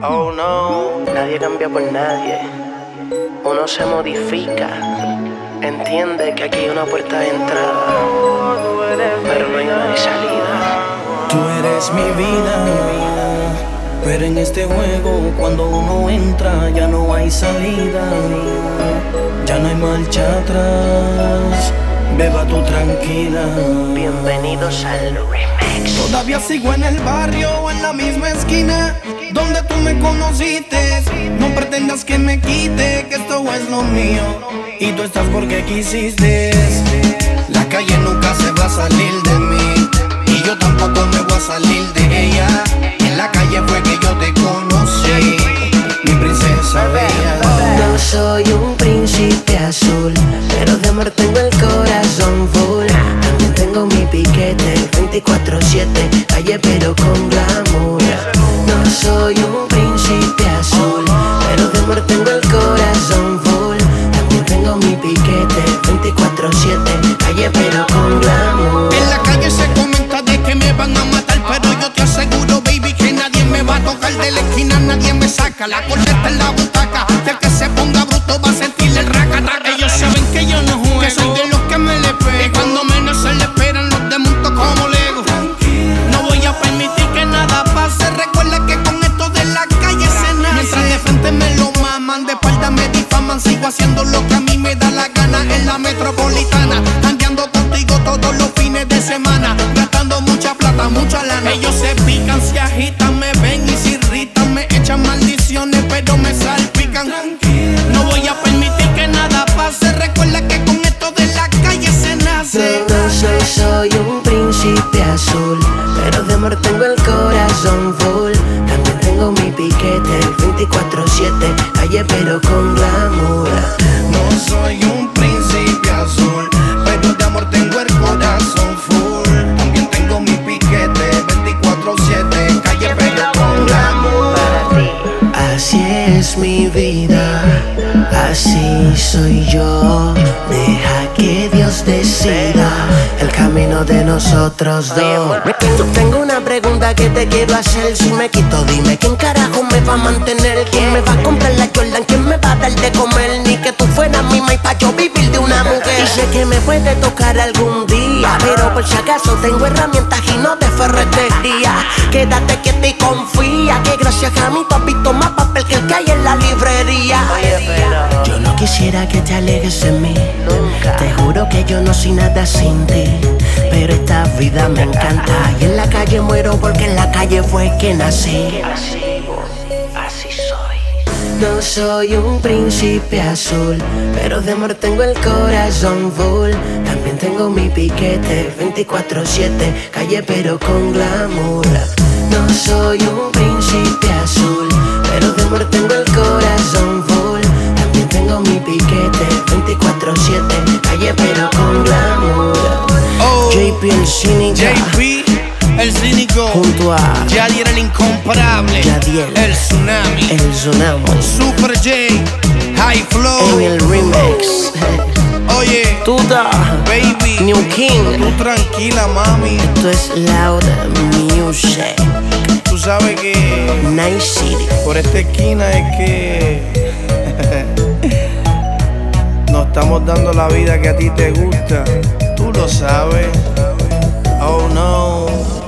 Oh no, nadie cambia por nadie. Uno se modifica. Entiende que aquí hay una puerta de entrada, pero no hay una de salida. Tú eres mi vida, pero en este juego cuando uno entra ya no hay salida. Ya no hay marcha atrás, beba tú tranquila. Bienvenidos al remix. Todavía sigo en el barrio, en la misma esquina donde tú me conociste. No pretendas que me quite, que esto es lo mío y tú estás porque quisiste. La calle nunca se va a salir de mí y yo tampoco me voy a salir de ella. En la calle fue que yo te conocí, mi princesa bella. No soy un príncipe azul, pero de amor tengo el corazón full. También tengo mi piquete 24/7, calle pero con glamour. No soy un príncipe azul, pero de amor tengo el corazón full. También tengo mi piquete 24/7, calle pero con glamour. En la calle se comenta de que me van a matar, pero yo te aseguro, baby, que nadie me va a tocar. De la esquina nadie me saca, la corneta en la butaca. El que se ponga bruto va a sentir el raca-raca. Ellos saben que yo no juego, que soy de los que me le pego, y cuando menos se le esperan los desmonto como Lego. No voy a permitir que nada pase. Recuerda que con esto de la calle se nace. Mientras de frente me lo maman, de espalda me difaman. Sigo haciendo lo que a mí me da la gana en la metropolitana, jangueando contigo todos los fines de semana, gastando mucha plata, mucha lana. Ellos se pican, se agitan, me ven y se irritan, me echan maldiciones pero me salpican. No voy a permitir que nada pase. Recuerda que con esto de la calle se nace. No soy un príncipe azul, pero de amor tengo el corazón full. También tengo mi piquete 24/7, calle pero con glamour. No soy un príncipe azul, pero de amor tengo el corazón full. También tengo mi piquete 24/7, calle pero con glamour. Así es mi vida, así soy yo. Deja que Dios decida el camino de nosotros dos. Tengo una pregunta que te quiero hacer. Si me quito, dime ¿quién carajo me va a mantener? ¿Quién me va a comprar la Jordan? ¿Quién me va a dar de comer? Ni que tú fueras mi maíz pa' yo vivir de una mujer. Y sé que me puede tocar algún día, pero por si acaso tengo herramientas y no de ferretería. Quédate quieta y confía, que gracias a mí tú has visto más papel que el que hay en la librería. Oye, pero Yo no quisiera que te alejes de mí, nunca. te juro que yo no soy nada sin ti, pero esta vida me encanta. Y en la calle muero porque en la calle fue que nací. Así soy. No soy un príncipe azul, pero de amor tengo el corazón full. También tengo mi piquete 24/7, calle pero con glamour. No soy un príncipe azul, pero de amor tengo el corazón full. También tengo mi piquete 24/7, calle pero con glamour. JP el cínico, JP, el cínico, junto a Yadier el incomparable, Yadiel, el tsunami, el tsunami, Super J, High Flow. en el remix. Oye, Tuda, baby, New King. tú tranquila, mami. Esto es Loud Music, Tú sabes que Night City. por esta esquina es que nos estamos dando la vida que a ti te gusta. Tú lo sabes. Oh no.